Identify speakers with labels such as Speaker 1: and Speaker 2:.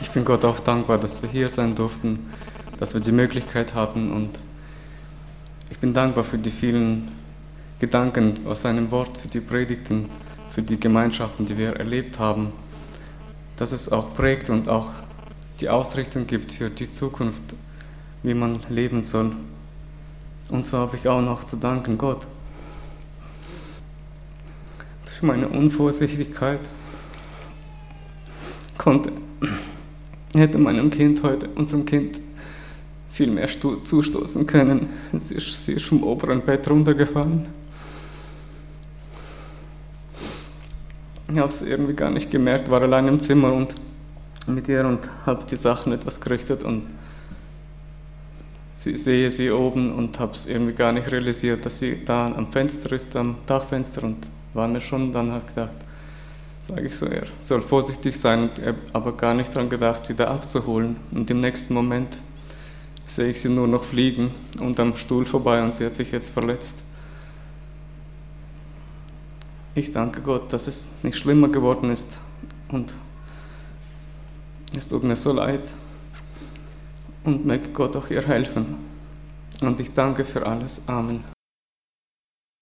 Speaker 1: Ich bin Gott auch dankbar, dass wir hier sein durften, dass wir die Möglichkeit hatten, und ich bin dankbar für die vielen Gedanken aus seinem Wort, für die Predigten, für die Gemeinschaften, die wir erlebt haben, dass es auch prägt und auch die Ausrichtung gibt für die Zukunft, wie man leben soll. Und so habe ich auch noch zu danken Gott. Durch meine Unvorsichtigkeit hätte unserem Kind viel mehr zustoßen können. Sie ist vom oberen Bett runtergefallen. Ich habe es irgendwie gar nicht gemerkt, war allein im Zimmer und mit ihr und habe die Sachen etwas gerichtet und sehe sie oben und habe es irgendwie gar nicht realisiert, dass sie da am Fenster ist, am Dachfenster, und war mir schon, dann habe ich gedacht, sage ich so, er soll vorsichtig sein, und er aber gar nicht daran gedacht, sie da abzuholen. Und im nächsten Moment sehe ich sie nur noch fliegen und am Stuhl vorbei, und sie hat sich jetzt verletzt. Ich danke Gott, dass es nicht schlimmer geworden ist, und es tut mir so leid, und möge Gott auch ihr helfen. Und ich danke für alles. Amen.